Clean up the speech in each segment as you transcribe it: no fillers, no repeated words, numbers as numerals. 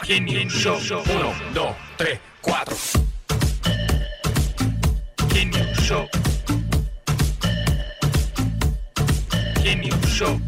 Genio Show. 1, 2, 3, 4. Genio Show. Genio Show.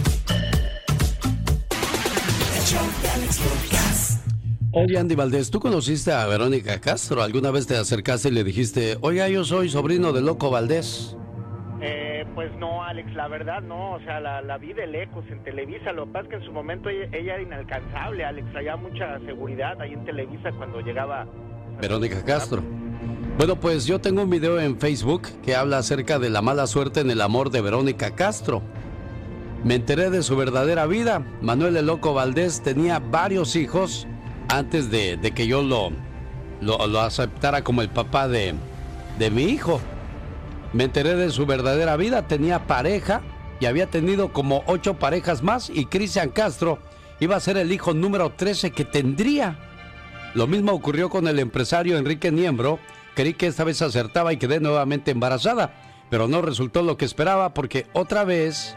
Oye, Andy Valdés, ¿tú conociste a Verónica Castro? ¿Alguna vez te acercaste y le dijiste, oiga, yo soy sobrino de Loco Valdés? Pues no, Alex, la verdad no, o sea, la vi de lejos en Televisa. Lo que pasa es que en su momento ella era inalcanzable, Alex, había mucha seguridad ahí en Televisa cuando llegaba Verónica Castro. Bueno, pues yo tengo un video en Facebook que habla acerca de la mala suerte en el amor de Verónica Castro. Me enteré de su verdadera vida. Manuel el Loco Valdés tenía varios hijos antes de que yo lo aceptara como el papá de mi hijo. Me enteré de su verdadera vida. Tenía pareja y había tenido como 8 parejas más, y Cristian Castro iba a ser el hijo número 13 que tendría. Lo mismo ocurrió con el empresario Enrique Niembro. Creí que esta vez acertaba y quedé nuevamente embarazada, pero no resultó lo que esperaba, porque otra vez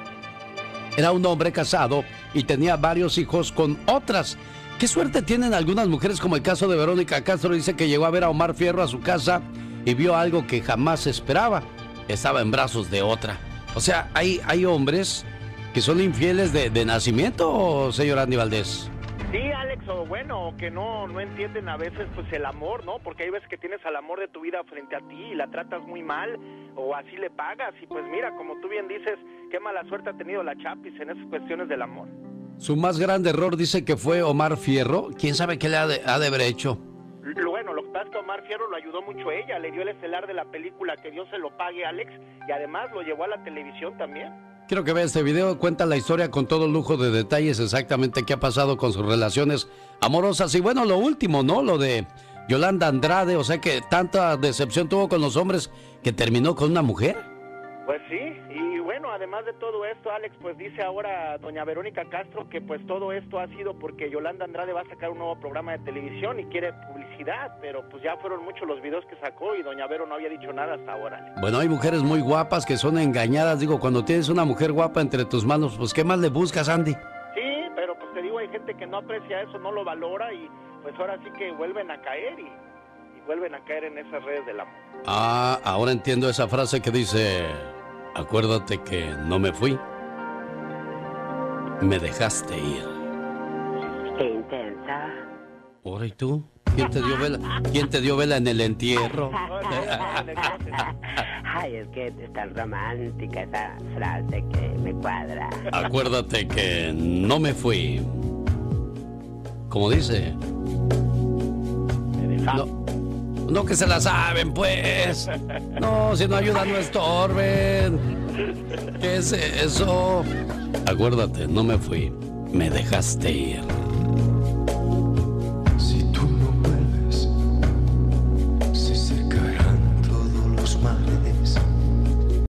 era un hombre casado y tenía varios hijos con otras. Qué suerte tienen algunas mujeres, como el caso de Verónica Castro. Dice que llegó a ver a Omar Fierro a su casa y vio algo que jamás esperaba. Estaba en brazos de otra. O sea, hay hombres que son infieles de nacimiento, señor Andy Valdés. Sí, Alex, o bueno, que no entienden a veces pues el amor, ¿no? Porque hay veces que tienes al amor de tu vida frente a ti y la tratas muy mal, o así le pagas, y pues mira, como tú bien dices, qué mala suerte ha tenido la Chapis en esas cuestiones del amor. Su más grande error dice que fue Omar Fierro. ¿Quién sabe qué le ha de haber hecho? Bueno, lo que pasa es que Omar Fierro lo ayudó mucho ella, le dio el estelar de la película, que Dios se lo pague, Alex, y además lo llevó a la televisión también. Quiero que vea este video. Cuenta la historia con todo lujo de detalles, exactamente qué ha pasado con sus relaciones amorosas. Y bueno, lo último, ¿no? Lo de Yolanda Andrade, o sea que tanta decepción tuvo con los hombres que terminó con una mujer. Pues sí, y bueno, además de todo esto, Alex, pues dice ahora doña Verónica Castro que pues todo esto ha sido porque Yolanda Andrade va a sacar un nuevo programa de televisión y quiere publicidad, pero pues ya fueron muchos los videos que sacó y doña Vero no había dicho nada hasta ahora, Alex. Bueno, hay mujeres muy guapas que son engañadas. Digo, cuando tienes una mujer guapa entre tus manos, pues ¿qué más le buscas, Andy? Sí, pero pues te digo, hay gente que no aprecia eso, no lo valora, y pues ahora sí que vuelven a caer y vuelven a caer en esas redes del amor. Ah, ahora entiendo esa frase que dice: acuérdate que no me fui, me dejaste ir. Qué intensa. ¿Ahora y tú? ¿Quién te dio vela? ¿Quién te dio vela en el entierro? Ay, es que es tan romántica esa frase que me cuadra. Acuérdate que no me fui. Como dice. No que se la saben, pues. No, si no ayudan, no estorben. ¿Qué es eso? Acuérdate, no me fui, me dejaste ir.